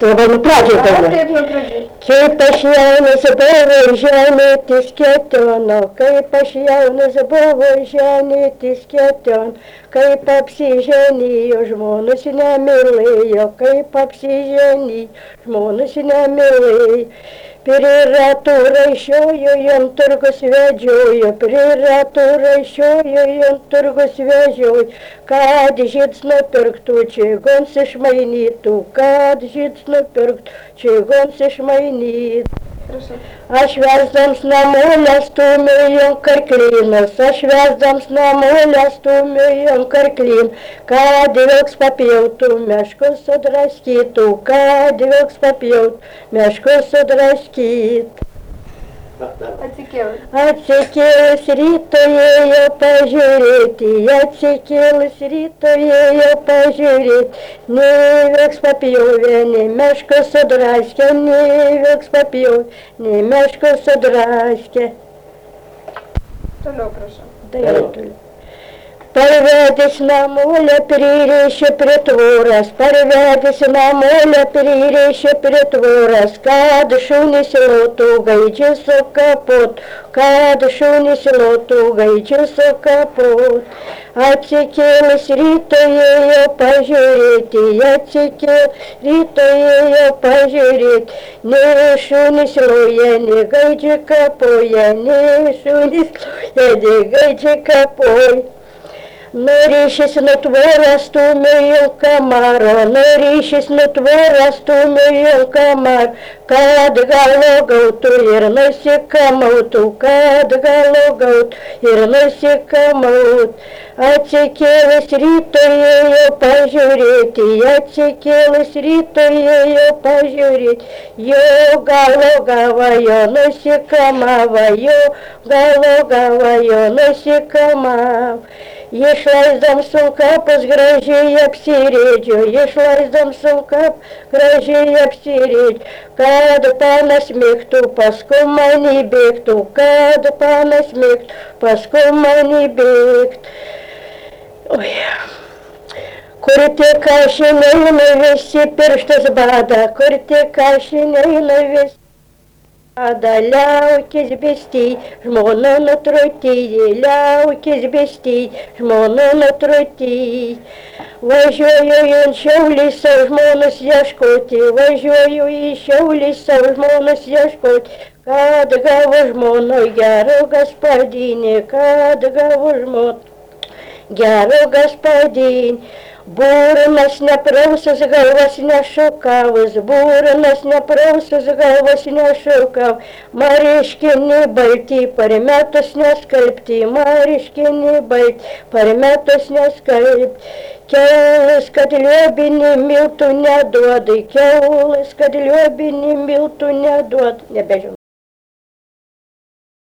Labai nuo pradžios dainuoju. Taip, nuo pradžios. Kaip aš jaunas buvau ženytis ketion, kaip aš jaunas buvau ženytis ketion, kaip apsiženijo žmonus nemylėjo, kaip apsiženijo žmonus nemylėjo. Prie ratų raišiojo, jam turgus vedžiojo, prie ratų raišiojo, jam turgus vedžiojo, kad žyds nupirktų, čigons išmainytų, kad žyds nupirktų, čigons išmainytų. Aš vesdams namolę stumėjom karklynas, aš vesdams namolę stumėjom karklyn, kad vilks papjautų, meškus sudraskytų, kad vilks papjautų, meškus sudraskytų. Atsikėlus ryto ėjo pažiūrėti, atsikėlus ryto ėjo pažiūrėti, nei vilks papjovė, nei meškus sudraskė, nei vilks papjovė, nei meškus sudraskė. Toliau, prašau. Toliau. Parvedęs namolę pririšė prie tvoras, parvedęs namolę pririšė prie tvoras, kad šunys lotų gaidžius su kaput, kad šunys lotų gaidžius su kaput. Atsikėlus ryto ėjo pažiūrėti, atsikėlus ryto ėjo pažiūrėti, nei šunys loja, nei gaidžiai kapoja, nei šunys loja, nei gaidžiai kapoja. Norėšis nutvoras stumėjo kamaro, norėšis nutvoras stumėjo kamaro, kad galo gautų ir nusikamautų, kad galo gautų ir nusikamautų. Atsikėlus ryto ėjo pažiūrėti, atsikėlus ryto ėjo pažiūrėti, jo galo gava, jo nusikamava, jo galo gava, jo nusikamava. Išleisdams kapus gražiai apsirėdžiu, išleisdams kapus gražiai apsirėdžiu, kad panas mėgtų, paskui mani bėgtų, kad panas mėgtų, paskui mani bėgtų. Oi. Kur tik ašinai nuvesi pirštus bada, kur tik ašinai nuvesi. Liaukis bestij, žmona nutrutėj, liaukis bestij, žmona nutrutėj. Važiuoju į Šiaulį savo žmonos ieškoti, važiuoju į Šiaulį savo žmonos ieškoti, kad gavo žmonoj gero gaspadinį, kad gavo žmonoj gero gaspadinį. Burnas neprausus, galvas nešukavus, burnas neprausus, galvas nešukavus, mariškini balti, parmetus neskalbti, mariškini balti, parmetus neskalbti. Kiaulis, kad liobinį miltų neduodai, kiaulis, kad liobinį miltų neduodai. Nebežinau.